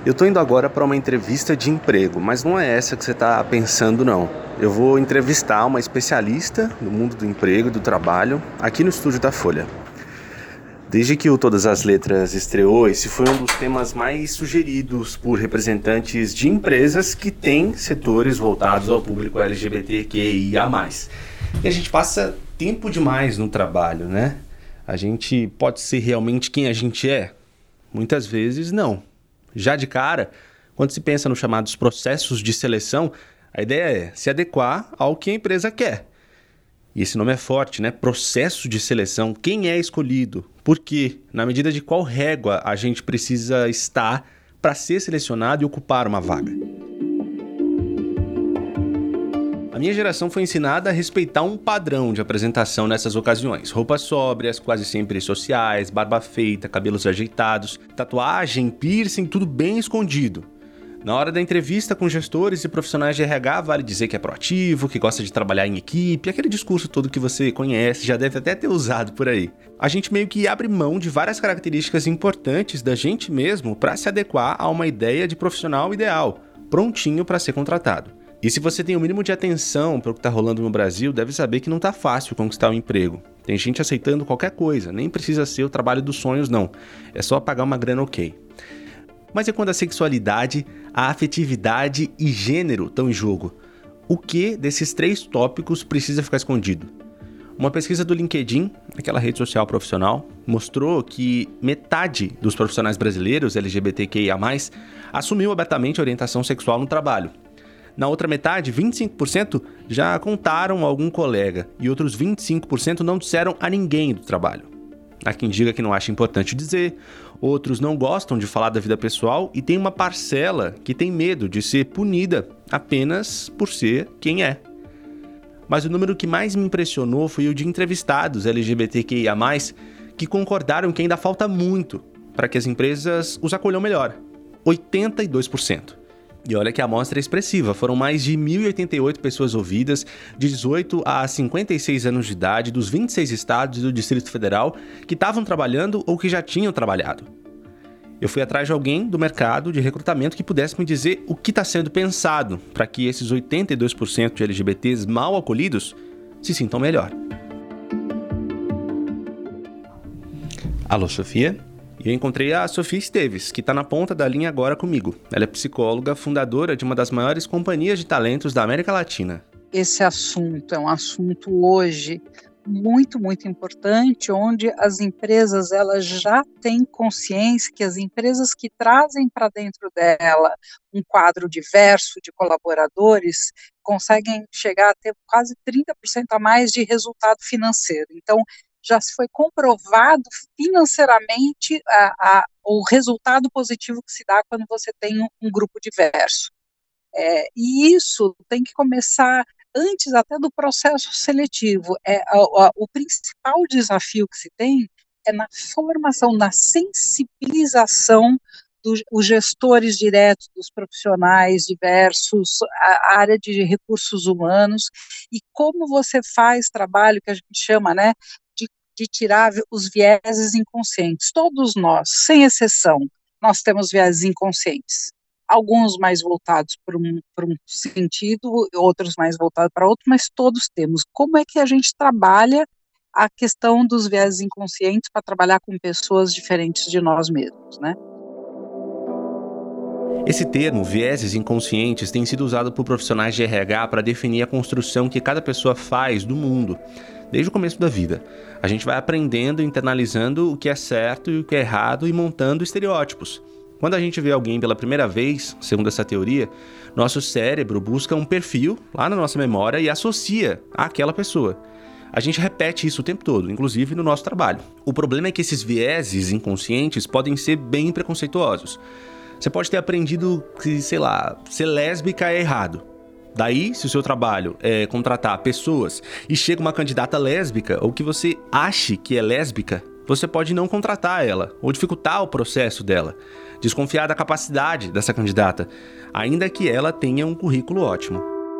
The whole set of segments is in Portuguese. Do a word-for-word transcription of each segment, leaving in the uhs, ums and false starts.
Eu tô indo agora para uma entrevista de emprego, mas não é essa que você tá pensando, não. Eu vou entrevistar uma especialista no mundo do emprego e do trabalho aqui no estúdio da Folha. Desde que o Todas as Letras estreou, esse foi um dos temas mais sugeridos por representantes de empresas que têm setores voltados ao público L G B T Q I A mais. E a gente passa tempo demais no trabalho, né? A gente pode ser realmente quem a gente é? Muitas vezes não. Já de cara, quando se pensa nos chamados processos de seleção, a ideia é se adequar ao que a empresa quer. E esse nome é forte, né? Processo de seleção. Quem é escolhido? Por quê? Na medida de qual régua a gente precisa estar para ser selecionado e ocupar uma vaga? A minha geração foi ensinada a respeitar um padrão de apresentação nessas ocasiões. Roupas sóbrias, quase sempre sociais, barba feita, cabelos ajeitados, tatuagem, piercing, tudo bem escondido. Na hora da entrevista com gestores e profissionais de R H, vale dizer que é proativo, que gosta de trabalhar em equipe, aquele discurso todo que você conhece, já deve até ter usado por aí. A gente meio que abre mão de várias características importantes da gente mesmo para se adequar a uma ideia de profissional ideal, prontinho para ser contratado. E se você tem o mínimo de atenção para o que está rolando no Brasil, deve saber que não está fácil conquistar um emprego. Tem gente aceitando qualquer coisa, nem precisa ser o trabalho dos sonhos, não. É só pagar uma grana ok. Mas e quando a sexualidade, a afetividade e gênero estão em jogo? O que desses três tópicos precisa ficar escondido? Uma pesquisa do LinkedIn, aquela rede social profissional, mostrou que metade dos profissionais brasileiros L G B T Q I A mais, assumiu abertamente a orientação sexual no trabalho. Na outra metade, vinte e cinco por cento já contaram a algum colega e outros vinte e cinco por cento não disseram a ninguém do trabalho. Há quem diga que não acha importante dizer, outros não gostam de falar da vida pessoal e tem uma parcela que tem medo de ser punida apenas por ser quem é. Mas o número que mais me impressionou foi o de entrevistados L G B T Q I A mais, que concordaram que ainda falta muito para que as empresas os acolham melhor. oitenta e dois por cento. E olha que a amostra é expressiva, foram mais de mil e oitenta e oito pessoas ouvidas, de dezoito a cinquenta e seis anos de idade, dos vinte e seis estados e do Distrito Federal, que estavam trabalhando ou que já tinham trabalhado. Eu fui atrás de alguém do mercado de recrutamento que pudesse me dizer o que está sendo pensado para que esses oitenta e dois por cento de L G B Ts mal acolhidos se sintam melhor. Alô, Sofia? E eu encontrei a Sofia Esteves, que está na ponta da linha agora comigo. Ela é psicóloga, fundadora de uma das maiores companhias de talentos da América Latina. Esse assunto é um assunto hoje muito, muito importante, onde as empresas elas já têm consciência que as empresas que trazem para dentro dela um quadro diverso de colaboradores conseguem chegar a ter quase trinta por cento a mais de resultado financeiro. Então, já se foi comprovado financeiramente a, a, o resultado positivo que se dá quando você tem um, um grupo diverso. É, e isso tem que começar antes até do processo seletivo. É, a, a, o principal desafio que se tem é na formação, na sensibilização dos gestores diretos, dos profissionais diversos, a, a área de recursos humanos, e como você faz trabalho que a gente chama, né, de tirar os vieses inconscientes. Todos nós, sem exceção, nós temos vieses inconscientes. Alguns mais voltados para um, para um sentido, outros mais voltados para outro, mas todos temos. Como é que a gente trabalha a questão dos vieses inconscientes para trabalhar com pessoas diferentes de nós mesmos, né? Esse termo, vieses inconscientes, tem sido usado por profissionais de R H para definir a construção que cada pessoa faz do mundo, desde o começo da vida. A gente vai aprendendo, internalizando o que é certo e o que é errado e montando estereótipos. Quando a gente vê alguém pela primeira vez, segundo essa teoria, nosso cérebro busca um perfil lá na nossa memória e associa àquela pessoa. A gente repete isso o tempo todo, inclusive no nosso trabalho. O problema é que esses vieses inconscientes podem ser bem preconceituosos. Você pode ter aprendido que, sei lá, ser lésbica é errado. Daí, se o seu trabalho é contratar pessoas e chega uma candidata lésbica ou que você ache que é lésbica, você pode não contratar ela ou dificultar o processo dela, desconfiar da capacidade dessa candidata, ainda que ela tenha um currículo ótimo.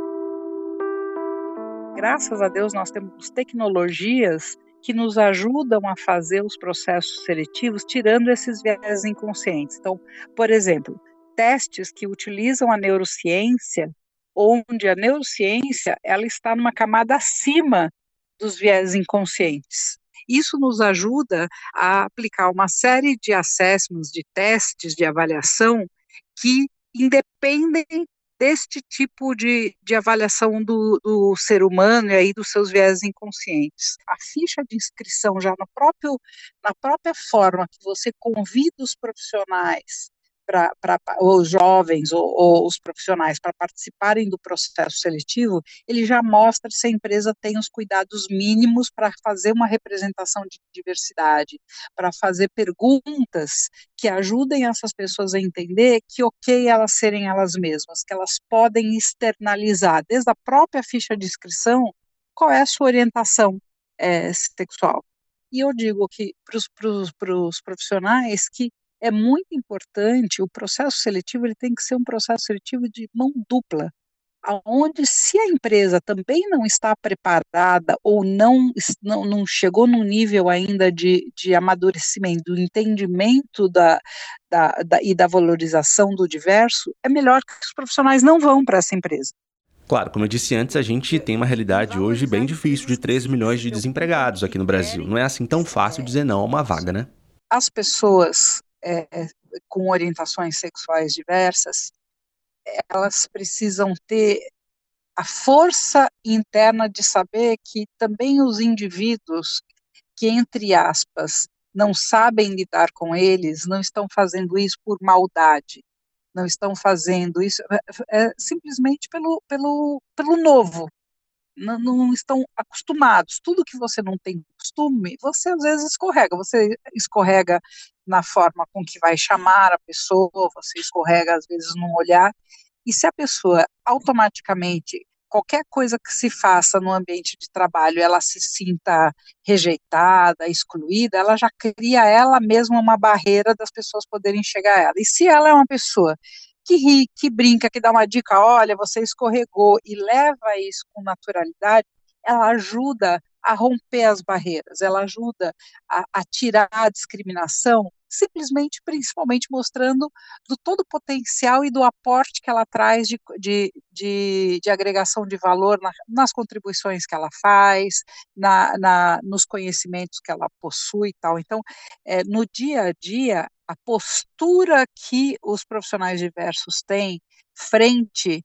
Graças a Deus nós temos tecnologias que nos ajudam a fazer os processos seletivos tirando esses viés inconscientes. Então, por exemplo, testes que utilizam a neurociência, onde a neurociência ela está numa camada acima dos viés inconscientes. Isso nos ajuda a aplicar uma série de assessments, de testes de avaliação que independem deste tipo de, de avaliação do, do ser humano e aí dos seus viés inconscientes. A ficha de inscrição, já no próprio, na própria forma que você convida os profissionais, pra, pra, os jovens ou, ou os profissionais para participarem do processo seletivo, ele já mostra se a empresa tem os cuidados mínimos para fazer uma representação de diversidade, para fazer perguntas que ajudem essas pessoas a entender que ok elas serem elas mesmas, que elas podem externalizar desde a própria ficha de inscrição qual é a sua orientação é, sexual. E eu digo que para os profissionais que é muito importante, o processo seletivo ele tem que ser um processo seletivo de mão dupla, onde se a empresa também não está preparada ou não, não, não chegou num nível ainda de, de amadurecimento, do entendimento da, da, da, e da valorização do diverso, é melhor que os profissionais não vão para essa empresa. Claro, como eu disse antes, a gente tem uma realidade hoje bem difícil de treze milhões de desempregados aqui no Brasil. Não é assim tão fácil dizer não a uma vaga, né? As pessoas É, com orientações sexuais diversas, elas precisam ter a força interna de saber que também os indivíduos que, entre aspas, não sabem lidar com eles, não estão fazendo isso por maldade, não estão fazendo isso é, é, simplesmente pelo, pelo, pelo novo, não, não estão acostumados. Tudo que você não tem costume, você às vezes escorrega, você escorrega na forma com que vai chamar a pessoa, você escorrega às vezes num olhar, e se a pessoa automaticamente, qualquer coisa que se faça no ambiente de trabalho, ela se sinta rejeitada, excluída, ela já cria ela mesma uma barreira das pessoas poderem chegar a ela. E se ela é uma pessoa que ri, que brinca, que dá uma dica, olha, você escorregou, e leva isso com naturalidade, ela ajuda a romper as barreiras, ela ajuda a, a tirar a discriminação, simplesmente, principalmente mostrando do todo o potencial e do aporte que ela traz de, de, de, de agregação de valor na, nas contribuições que ela faz, na, na, nos conhecimentos que ela possui e tal. Então, é, no dia a dia, a postura que os profissionais diversos têm frente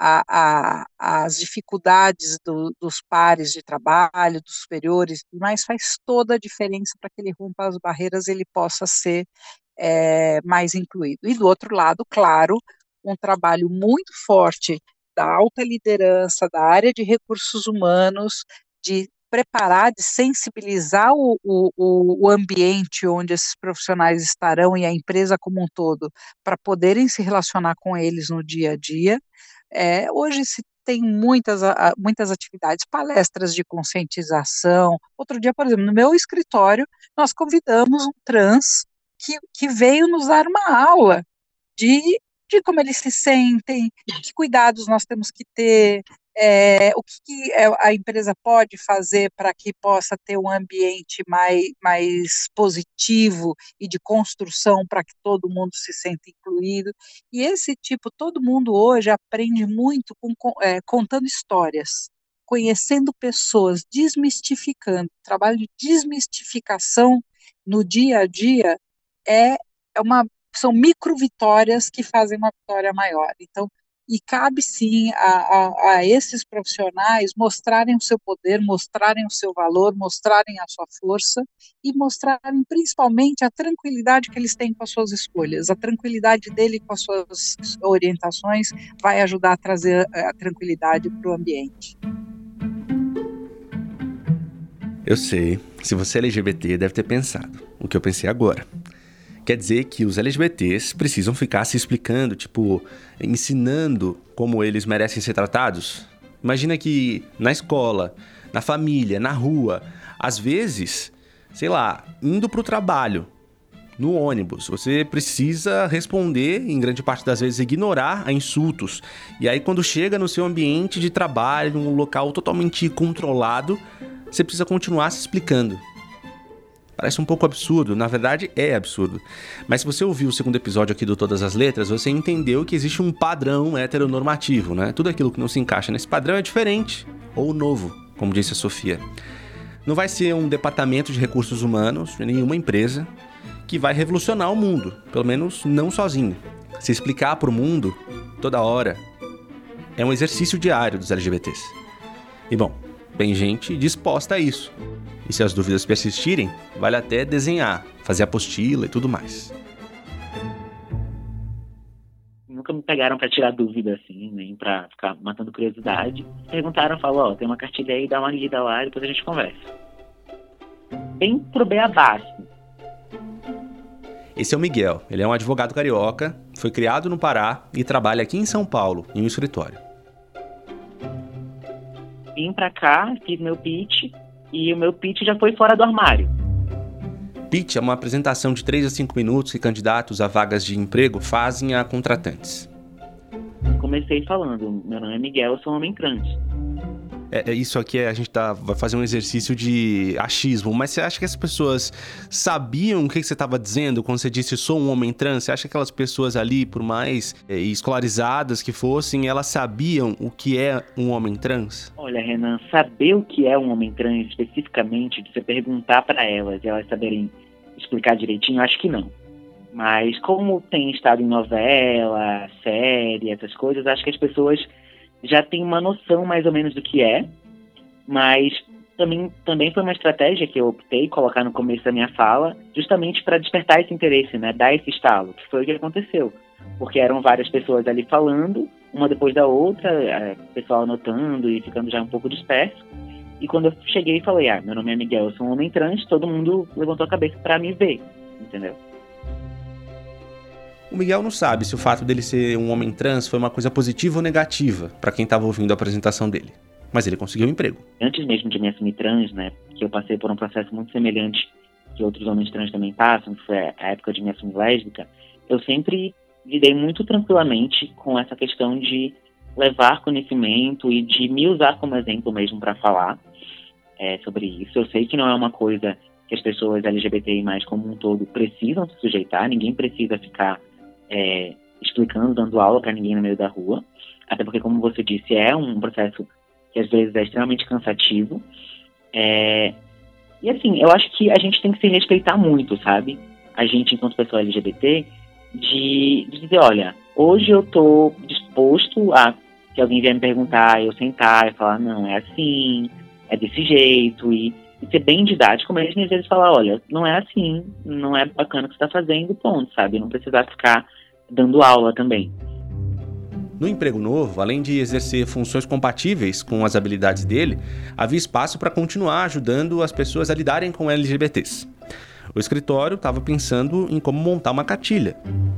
às dificuldades do, dos pares de trabalho, dos superiores, mas faz toda a diferença para que ele rompa as barreiras e ele possa ser é, mais incluído. E do outro lado, claro, um trabalho muito forte da alta liderança, da área de recursos humanos, de preparar, de sensibilizar o, o, o ambiente onde esses profissionais estarão e a empresa como um todo, para poderem se relacionar com eles no dia a dia. É, hoje se tem muitas, muitas atividades, palestras de conscientização. Outro dia, por exemplo, no meu escritório, nós convidamos um trans que, que veio nos dar uma aula de, de como eles se sentem, que cuidados nós temos que ter, é, o que, que a empresa pode fazer para que possa ter um ambiente mais, mais positivo e de construção para que todo mundo se sinta incluído. E esse tipo, todo mundo hoje aprende muito com, é, contando histórias, conhecendo pessoas, desmistificando. O trabalho de desmistificação no dia a dia é, é uma, são micro vitórias que fazem uma vitória maior. Então, e cabe sim a, a, a esses profissionais mostrarem o seu poder, mostrarem o seu valor, mostrarem a sua força e mostrarem principalmente a tranquilidade que eles têm com as suas escolhas. A tranquilidade dele com as suas orientações vai ajudar a trazer a tranquilidade para o ambiente. Eu sei, se você é L G B T deve ter pensado o que eu pensei agora. Quer dizer que os L G B Ts precisam ficar se explicando, tipo, ensinando como eles merecem ser tratados? Imagina que na escola, na família, na rua, às vezes, sei lá, indo pro trabalho, no ônibus, você precisa responder, em grande parte das vezes, ignorar a insultos. E aí, quando chega no seu ambiente de trabalho, num local totalmente controlado, você precisa continuar se explicando. Parece um pouco absurdo, na verdade é absurdo. Mas se você ouviu o segundo episódio aqui do Todas as Letras, você entendeu que existe um padrão heteronormativo, né? Tudo aquilo que não se encaixa nesse padrão é diferente, ou novo, como disse a Sofia. Não vai ser um departamento de recursos humanos, nenhuma empresa, que vai revolucionar o mundo, pelo menos não sozinho. Se explicar para o mundo, toda hora, é um exercício diário dos L G B Ts. E bom, tem gente disposta a isso. E se as dúvidas persistirem, vale até desenhar, fazer apostila e tudo mais. Nunca me pegaram pra tirar dúvida, assim, nem pra ficar matando curiosidade. Perguntaram, falaram, ó, tem uma cartilha aí, dá uma lida lá e depois a gente conversa. Bem pro beabá, assim. Esse é o Miguel, ele é um advogado carioca, foi criado no Pará e trabalha aqui em São Paulo, em um escritório. Vim pra cá, fiz meu pitch, e o meu pitch já foi fora do armário. Pitch é uma apresentação de três a cinco minutos que candidatos a vagas de emprego fazem a contratantes. Comecei falando, meu nome é Miguel, eu sou um homem trans. É, isso aqui é, a gente tá, vai fazer um exercício de achismo, mas você acha que as pessoas sabiam o que você estava dizendo quando você disse sou um homem trans? Você acha que aquelas pessoas ali, por mais é, escolarizadas que fossem, elas sabiam o que é um homem trans? Olha, Renan, saber o que é um homem trans especificamente, de você perguntar para elas e elas saberem explicar direitinho, acho que não. Mas como tem estado em novela, série, essas coisas, acho que as pessoas já têm uma noção mais ou menos do que é, mas também, também foi uma estratégia que eu optei colocar no começo da minha fala, justamente para despertar esse interesse, né, dar esse estalo, que foi o que aconteceu. Porque eram várias pessoas ali falando, uma depois da outra, o pessoal anotando e ficando já um pouco disperso. E quando eu cheguei e falei, ah, meu nome é Miguel, eu sou um homem trans, todo mundo levantou a cabeça para me ver, entendeu? O Miguel não sabe se o fato dele ser um homem trans foi uma coisa positiva ou negativa para quem estava ouvindo a apresentação dele. Mas ele conseguiu um emprego. Antes mesmo de me assumir trans, né, que eu passei por um processo muito semelhante que outros homens trans também passam, que foi a época de me assumir lésbica, eu sempre lidei muito tranquilamente com essa questão de levar conhecimento e de me usar como exemplo mesmo para falar é, sobre isso. Eu sei que não é uma coisa que as pessoas L G B T I mais, como um todo, precisam se sujeitar, ninguém precisa ficar É, explicando, dando aula para ninguém no meio da rua, até porque, como você disse, é um processo que às vezes é extremamente cansativo, é, e assim, eu acho que a gente tem que se respeitar muito, sabe, a gente enquanto pessoa L G B T, de, de dizer, olha, hoje eu tô disposto a, que alguém vier me perguntar, eu sentar e falar, não, é assim, é desse jeito, e, e ser bem didático mesmo, e às vezes falar, olha, não é assim, não é bacana o que você tá fazendo, ponto, sabe, não precisar ficar dando aula também. No emprego novo, além de exercer funções compatíveis com as habilidades dele, havia espaço para continuar ajudando as pessoas a lidarem com L G B Ts. O escritório estava pensando em como montar uma cartilha.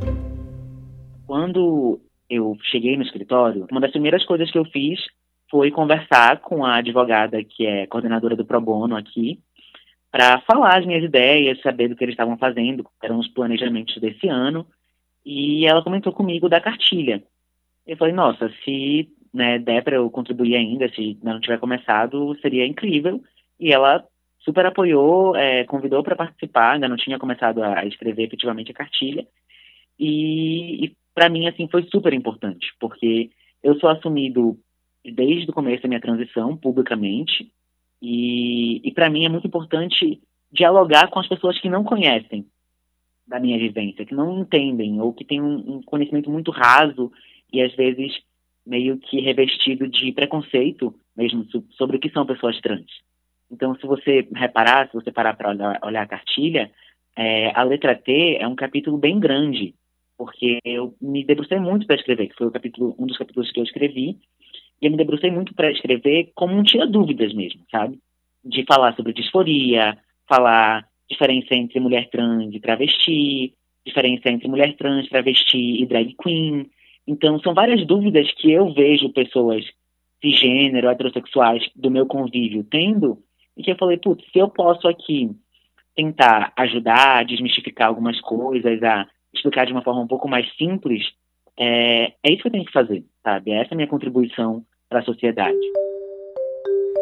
Quando eu cheguei no escritório, uma das primeiras coisas que eu fiz foi conversar com a advogada que é coordenadora do Pro Bono aqui, para falar as minhas ideias, saber do que eles estavam fazendo, eram os planejamentos desse ano, e ela comentou comigo da cartilha. Eu falei, nossa, se né, der para eu contribuir ainda, se ainda não tiver começado, seria incrível. E ela super apoiou, é, convidou para participar, ainda não tinha começado a escrever efetivamente a cartilha. E, e para mim, assim, foi super importante, porque eu sou assumido desde o começo da minha transição, publicamente, e, e para mim é muito importante dialogar com as pessoas que não conhecem da minha vivência, que não entendem, ou que têm um, um conhecimento muito raso e às vezes meio que revestido de preconceito mesmo sobre o que são pessoas trans. Então, se você reparar, se você parar para olhar, olhar a cartilha, é, a letra T é um capítulo bem grande, porque eu me debrucei muito para escrever, que foi o capítulo, um dos capítulos que eu escrevi, e eu me debrucei muito para escrever como um tira-dúvidas mesmo, sabe? De falar sobre disforia, falar diferença entre mulher trans e travesti, diferença entre mulher trans, travesti e drag queen. Então, são várias dúvidas que eu vejo pessoas cisgênero, heterossexuais do meu convívio tendo, e que eu falei, putz, se eu posso aqui tentar ajudar a desmistificar algumas coisas, a explicar de uma forma um pouco mais simples, é, é isso que eu tenho que fazer, sabe? Essa é a minha contribuição para a sociedade.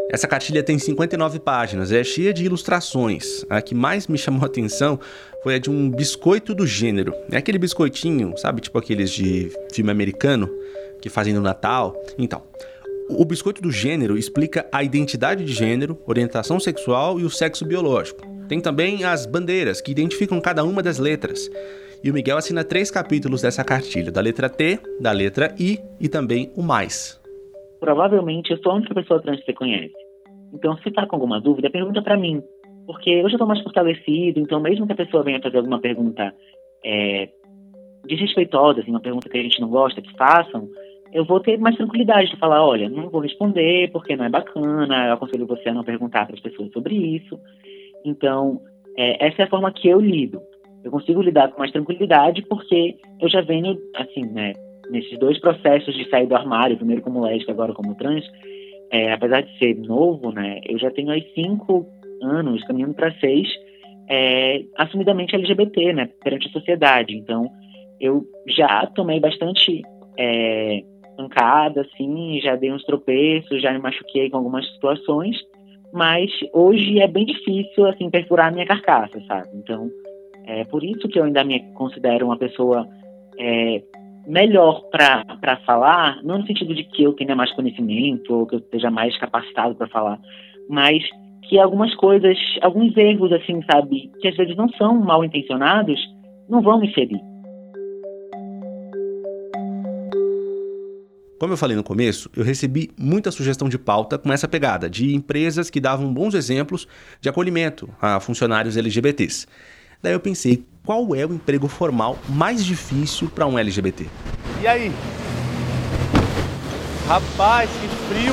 Essa cartilha tem cinquenta e nove páginas, é cheia de ilustrações. A que mais me chamou a atenção foi a de um biscoito do gênero. É aquele biscoitinho, sabe, tipo aqueles de filme americano que fazem no Natal. Então, o biscoito do gênero explica a identidade de gênero, orientação sexual e o sexo biológico. Tem também as bandeiras, que identificam cada uma das letras. E o Miguel assina três capítulos dessa cartilha, da letra T, da letra I e também o mais. Provavelmente eu sou a única pessoa trans que você conhece. Então, se tá com alguma dúvida, pergunta pra mim. Porque eu já tô mais fortalecido, então mesmo que a pessoa venha fazer alguma pergunta é, desrespeitosa, assim, uma pergunta que a gente não gosta, que façam, eu vou ter mais tranquilidade de falar, olha, não vou responder porque não é bacana, eu aconselho você a não perguntar para as pessoas sobre isso. Então, é, essa é a forma que eu lido. Eu consigo lidar com mais tranquilidade porque eu já venho, assim, né, nesses dois processos de sair do armário, primeiro como lésbica, agora como trans, é, apesar de ser novo, né, eu já tenho aí cinco anos, caminhando para seis, é, assumidamente L G B T, né, perante a sociedade. Então, eu já tomei bastante é, pancada, assim, já dei uns tropeços, já me machuquei com algumas situações, mas hoje é bem difícil, assim, perfurar a minha carcaça, sabe? Então, é por isso que eu ainda me considero uma pessoa é, melhor para falar, não no sentido de que eu tenha mais conhecimento ou que eu esteja mais capacitado para falar, mas que algumas coisas, alguns erros, assim, sabe, que às vezes não são mal intencionados, não vão me ferir. Como eu falei no começo, eu recebi muita sugestão de pauta com essa pegada, de empresas que davam bons exemplos de acolhimento a funcionários L G B Ts. Daí eu pensei, qual é o emprego formal mais difícil para um L G B T? E aí? Rapaz, que frio!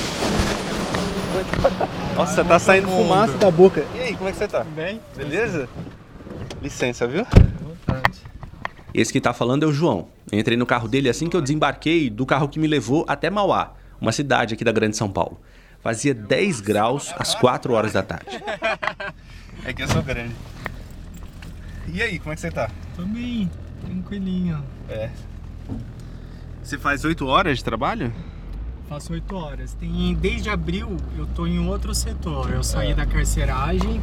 Nossa, tá saindo fumaça da boca. E aí, como é que você tá? Bem? Beleza? Licença, viu? Vontade. Esse que tá falando é o João. Eu entrei no carro dele assim que eu desembarquei do carro que me levou até Mauá, uma cidade aqui da Grande São Paulo. Fazia dez graus às quatro horas da tarde. É que eu sou grande. E aí, como é que você tá? Tô bem, tranquilinho. É. Você faz oito horas de trabalho? Faço oito horas. Tem, desde abril eu tô em outro setor. Eu saí é. da carceragem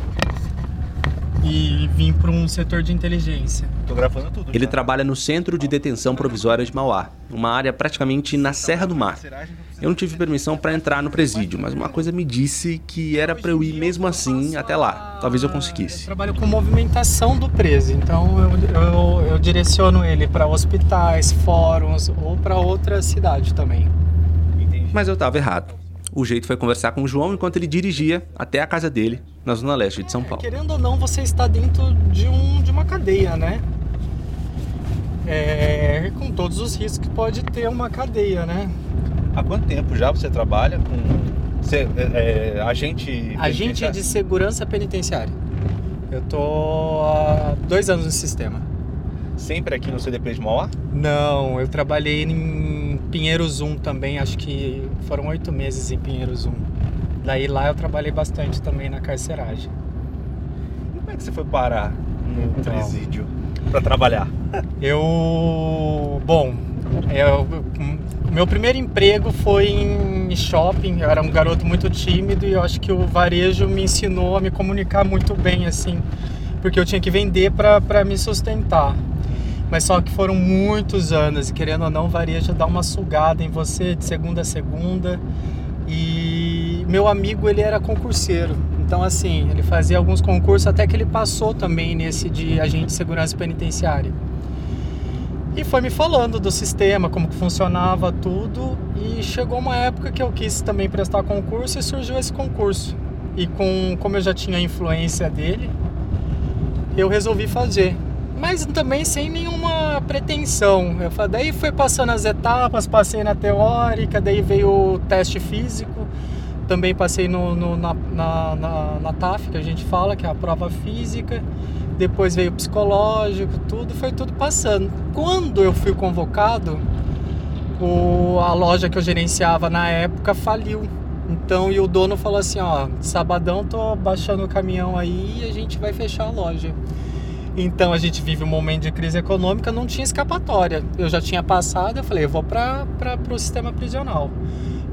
e vim para um setor de inteligência. Tô gravando tudo. Ele já. trabalha no Centro de Detenção Provisória de Mauá, uma área praticamente na Serra do Mar. Eu não tive permissão para entrar no presídio, mas uma coisa me disse que era para eu ir mesmo assim até lá. Talvez eu conseguisse. Eu trabalho com movimentação do preso, então eu, eu, eu direciono ele para hospitais, fóruns ou para outra cidade também. Mas eu estava errado. O jeito foi conversar com o João enquanto ele dirigia até a casa dele, na Zona Leste de São Paulo. Querendo ou não, você está dentro de, um, de uma cadeia, né? É, com todos os riscos que pode ter uma cadeia, né? Há quanto tempo já você trabalha com você, é, é, agente... Agente de segurança penitenciária. Eu tô há dois anos no sistema. Sempre aqui no C D P de Mauá? Não, eu trabalhei em Pinheiros um também, acho que foram oito meses em Pinheiros um. Daí lá eu trabalhei bastante também na carceragem. E como é que você foi parar no então, presídio para trabalhar? Eu... Bom, eu, meu primeiro emprego foi em shopping. Eu era um garoto muito tímido e eu acho que o varejo me ensinou a me comunicar muito bem, assim, porque eu tinha que vender para me sustentar. Mas só que foram muitos anos e, querendo ou não, o varejo dá uma sugada em você de segunda a segunda. E meu amigo, ele era concurseiro. Então, assim, ele fazia alguns concursos até que ele passou também nesse de agente de segurança penitenciária. E foi me falando do sistema, como que funcionava tudo. E chegou uma época que eu quis também prestar concurso e surgiu esse concurso. E com, como eu já tinha a influência dele, eu resolvi fazer. Mas também sem nenhuma pretensão. Eu, daí foi passando as etapas, passei na teórica, daí veio o teste físico, também passei no, no, na, na, na, na T A F, que a gente fala, que é a prova física, depois veio o psicológico, tudo, foi tudo passando. Quando eu fui convocado, o, a loja que eu gerenciava na época faliu. Então, e o dono falou assim, ó, sabadão tô baixando o caminhão aí e a gente vai fechar a loja. Então a gente vive um momento de crise econômica, não tinha escapatória. Eu já tinha passado, eu falei, eu vou para o sistema prisional.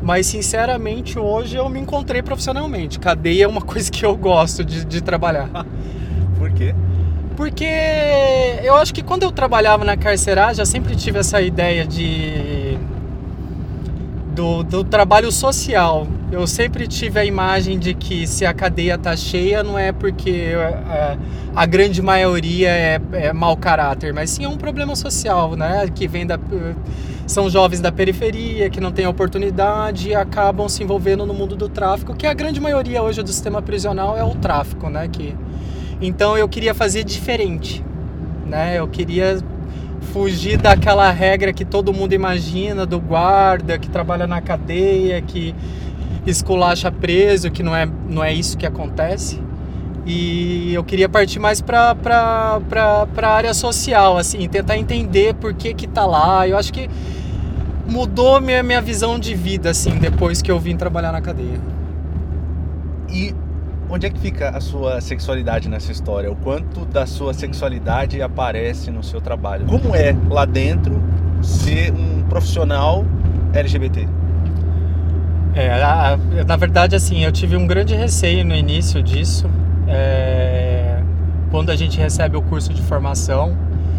Mas, sinceramente, hoje eu me encontrei profissionalmente. Cadeia é uma coisa que eu gosto de, de trabalhar. Por quê? Porque eu acho que quando eu trabalhava na carceragem, eu sempre tive essa ideia de do, do trabalho social. Eu sempre tive a imagem de que se a cadeia tá cheia, não é porque a, a grande maioria é, é mau caráter, mas sim é um problema social, né? Que vem da... São jovens da periferia, que não têm oportunidade e acabam se envolvendo no mundo do tráfico, que a grande maioria hoje do sistema prisional é o tráfico, né? Que... Então eu queria fazer diferente, né? Eu queria fugir daquela regra que todo mundo imagina, do guarda que trabalha na cadeia, que esculacha preso, que não é, não é isso que acontece. E eu queria partir mais para para a área social, assim, tentar entender por que que tá lá. Eu acho que mudou minha, minha visão de vida, assim, depois que eu vim trabalhar na cadeia. E onde é que fica a sua sexualidade nessa história? O quanto da sua sexualidade aparece no seu trabalho? Como é lá dentro ser um profissional L G B T? É, a, na verdade, assim, eu tive um grande receio no início disso. É, quando a gente recebe o curso de formação,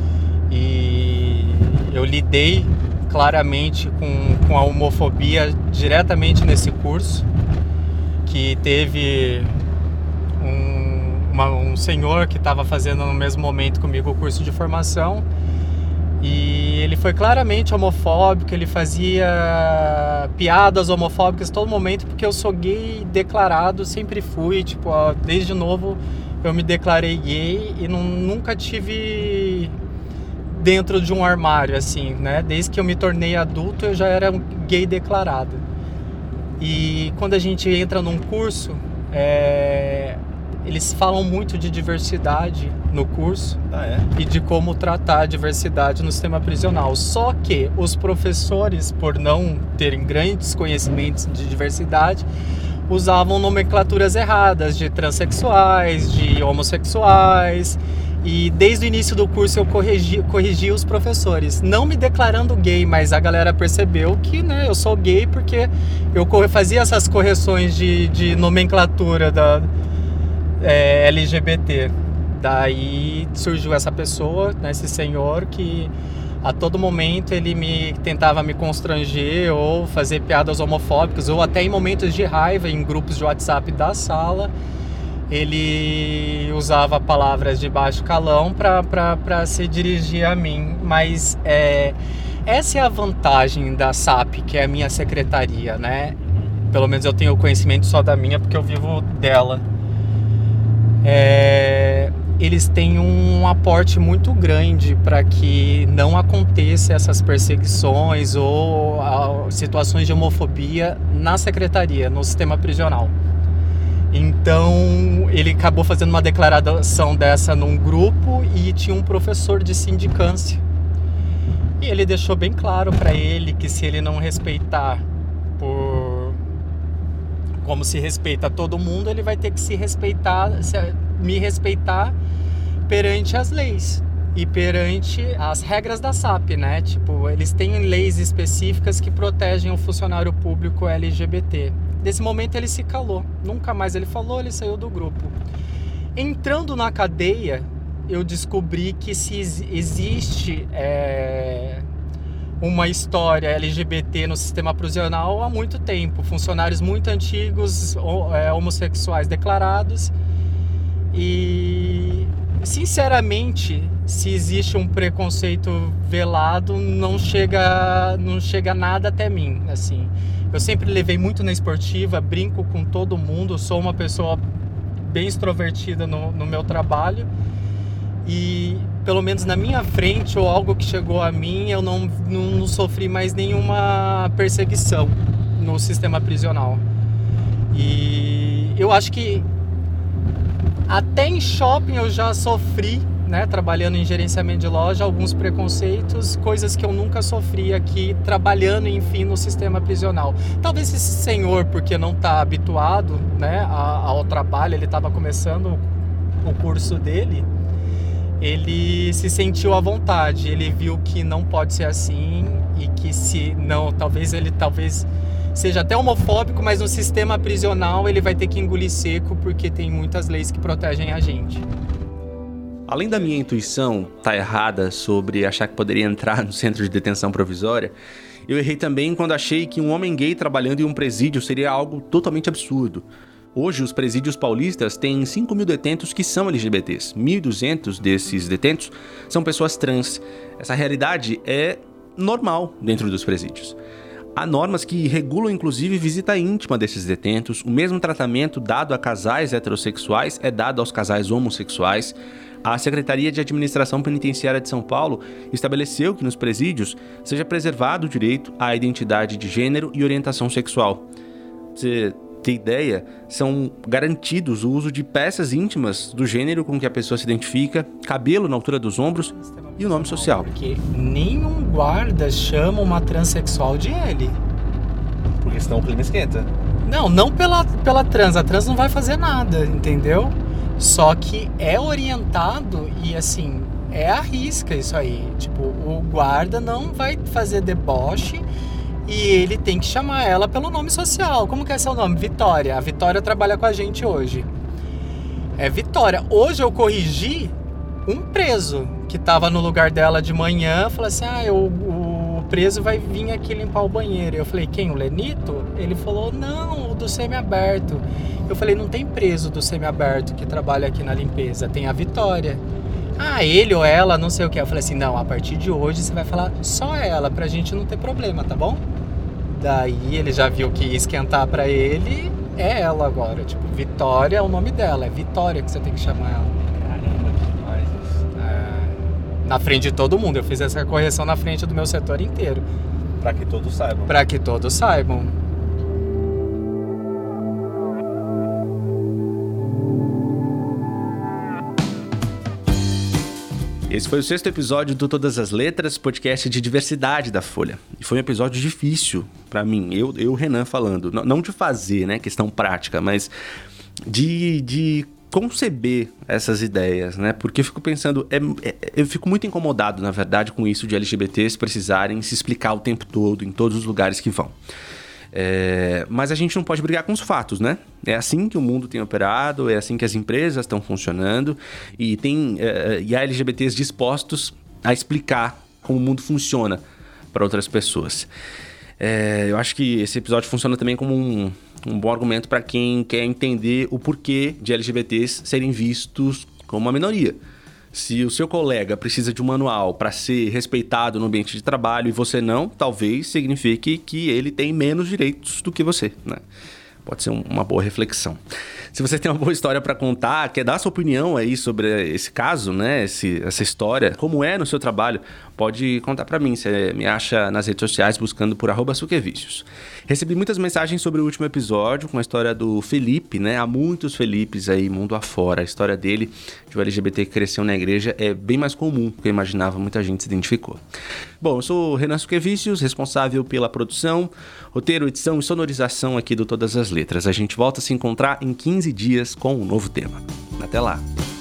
e eu lidei claramente com, com a homofobia diretamente nesse curso, que teve um, uma, um senhor que estava fazendo no mesmo momento comigo o curso de formação, e ele foi claramente homofóbico, ele fazia piadas homofóbicas todo momento, porque eu sou gay declarado, sempre fui, tipo, ó, desde novo eu me declarei gay e não, nunca tive dentro de um armário, assim, né? Desde que eu me tornei adulto eu já era um gay declarado. E quando a gente entra num curso, é... eles falam muito de diversidade no curso. Ah, é? E de como tratar a diversidade no sistema prisional. Só que os professores, por não terem grandes conhecimentos de diversidade, usavam nomenclaturas erradas de transexuais, de homossexuais. E desde o início do curso eu corrigi, corrigi os professores, não me declarando gay, mas a galera percebeu que, né, eu sou gay porque eu fazia essas correções de, de nomenclatura da é, L G B T. Daí surgiu essa pessoa, né, esse senhor, que a todo momento ele me tentava me constranger ou fazer piadas homofóbicas, ou até em momentos de raiva, em grupos de WhatsApp da sala, ele usava palavras de baixo calão para se dirigir a mim. Mas é, essa é a vantagem da S A P, que é a minha secretaria, né? Pelo menos eu tenho conhecimento só da minha, porque eu vivo dela. É... Eles têm um aporte muito grande para que não aconteça essas perseguições ou a, situações de homofobia na secretaria, no sistema prisional. Então, ele acabou fazendo uma declaração dessa num grupo e tinha um professor de sindicância. E ele deixou bem claro para ele que se ele não respeitar por como se respeita todo mundo, ele vai ter que se respeitar, me respeitar perante as leis e perante as regras da S A P, né? Tipo, eles têm leis específicas que protegem o funcionário público L G B T. Nesse momento ele se calou, nunca mais ele falou, ele saiu do grupo. Entrando na cadeia, eu descobri que se existe é, uma história L G B T no sistema prisional há muito tempo. Funcionários muito antigos, é, homossexuais declarados. E, sinceramente, se existe um preconceito velado, não chega, não chega nada até mim, assim. Eu sempre levei muito na esportiva, brinco com todo mundo, sou uma pessoa bem extrovertida no, no meu trabalho. E, pelo menos na minha frente, ou algo que chegou a mim, eu não, não, não sofri mais nenhuma perseguição no sistema prisional. E eu acho que até em shopping eu já sofri, né, trabalhando em gerenciamento de loja, alguns preconceitos, coisas que eu nunca sofri aqui, trabalhando, enfim, no sistema prisional. Talvez esse senhor, porque não está habituado, né, ao trabalho, ele estava começando o curso dele, ele se sentiu à vontade, ele viu que não pode ser assim e que se não, talvez ele talvez seja até homofóbico, mas no sistema prisional ele vai ter que engolir seco porque tem muitas leis que protegem a gente. Além da minha intuição tá errada sobre achar que poderia entrar no centro de detenção provisória, eu errei também quando achei que um homem gay trabalhando em um presídio seria algo totalmente absurdo. Hoje, os presídios paulistas têm cinco mil detentos que são L G B Ts. mil e duzentos desses detentos são pessoas trans. Essa realidade é normal dentro dos presídios. Há normas que regulam, inclusive, visita íntima desses detentos. O mesmo tratamento dado a casais heterossexuais é dado aos casais homossexuais. A Secretaria de Administração Penitenciária de São Paulo estabeleceu que nos presídios seja preservado o direito à identidade de gênero e orientação sexual. Você ter ideia, são garantidos o uso de peças íntimas do gênero com que a pessoa se identifica, cabelo na altura dos ombros e o nome social. Porque nenhum guarda chama uma transexual de ele. Porque senão o clima esquenta. Não, não pela, pela trans. A trans não vai fazer nada, entendeu? Só que é orientado e, assim, é a risca isso aí. Tipo, o guarda não vai fazer deboche e ele tem que chamar ela pelo nome social. Como que é seu nome? Vitória. A Vitória trabalha com a gente hoje. É Vitória. Hoje eu corrigi um preso que tava no lugar dela de manhã. Falei assim, ah, eu, o preso vai vir aqui limpar o banheiro. Eu falei, quem? O Lenito? Ele falou, não, o do semiaberto. Eu falei, não tem preso do semiaberto que trabalha aqui na limpeza, tem a Vitória. Ah, ele ou ela, não sei o que. Eu falei assim, não, a partir de hoje você vai falar só ela, pra gente não ter problema, tá bom? Daí ele já viu que ia esquentar pra ele, é ela agora. Tipo, Vitória é o nome dela, é Vitória que você tem que chamar ela. Caramba, que demais isso. É, na frente de todo mundo, eu fiz essa correção na frente do meu setor inteiro. Pra que todos saibam. Pra que todos saibam. Esse foi o sexto episódio do Todas as Letras, podcast de diversidade da Folha. E foi um episódio difícil pra mim, eu e o Renan falando. Não, não de fazer, né, questão prática, mas de, de conceber essas ideias, né? Porque eu fico pensando, é, é, eu fico muito incomodado, na verdade, com isso de L G B Ts precisarem se explicar o tempo todo, em todos os lugares que vão. É, mas a gente não pode brigar com os fatos, né? É assim que o mundo tem operado, é assim que as empresas estão funcionando e, tem, é, e há L G B Ts dispostos a explicar como o mundo funciona para outras pessoas. É, eu acho que esse episódio funciona também como um, um bom argumento para quem quer entender o porquê de L G B Ts serem vistos como uma minoria. Se o seu colega precisa de um manual para ser respeitado no ambiente de trabalho e você não, talvez signifique que ele tem menos direitos do que você, né? Pode ser uma boa reflexão. Se você tem uma boa história para contar, quer dar sua opinião aí sobre esse caso, né? Esse, essa história, como é no seu trabalho, pode contar para mim. Você me acha nas redes sociais buscando por arroba suquevicios. Recebi muitas mensagens sobre o último episódio com a história do Felipe, né? Há muitos Felipes aí, mundo afora. A história dele, de um L G B T que cresceu na igreja, é bem mais comum do que eu imaginava, muita gente se identificou. Bom, eu sou o Renan Suquevicios, responsável pela produção, roteiro, edição e sonorização aqui do Todas as Letras. A gente volta a se encontrar em quinze dias com um novo tema. Até lá!